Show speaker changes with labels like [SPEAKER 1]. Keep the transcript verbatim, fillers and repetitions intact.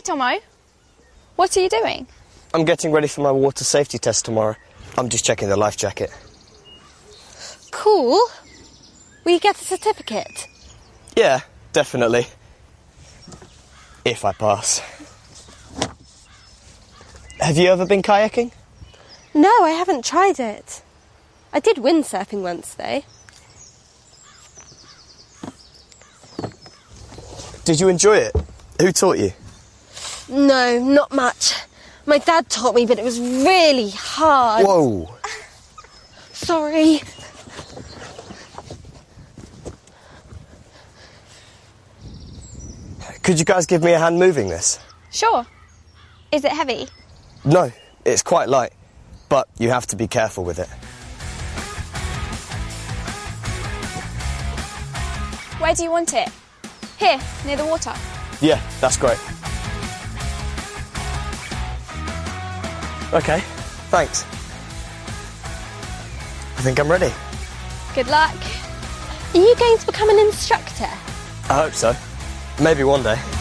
[SPEAKER 1] Tomo. What are you doing?
[SPEAKER 2] I'm getting ready for my water safety test tomorrow. I'm just checking the life jacket.
[SPEAKER 3] Cool. Will you get a certificate?
[SPEAKER 2] Yeah, definitely. If I pass. Have you ever been kayaking?
[SPEAKER 3] No, I haven't tried it. I did windsurfing once, though.
[SPEAKER 2] Did you enjoy it? Who taught you?
[SPEAKER 3] No, not much. My dad taught me, but it was really hard.
[SPEAKER 2] Whoa.
[SPEAKER 3] Sorry.
[SPEAKER 2] Could you guys give me a hand moving this?
[SPEAKER 1] Sure. Is it heavy?
[SPEAKER 2] No, it's quite light, but you have to be careful with it.
[SPEAKER 1] Where do you want it? Here, near the water.
[SPEAKER 2] Yeah, that's great. Okay, thanks. I think I'm ready.
[SPEAKER 1] Good luck.
[SPEAKER 3] Are you going to become an instructor?
[SPEAKER 2] I hope so. Maybe one day.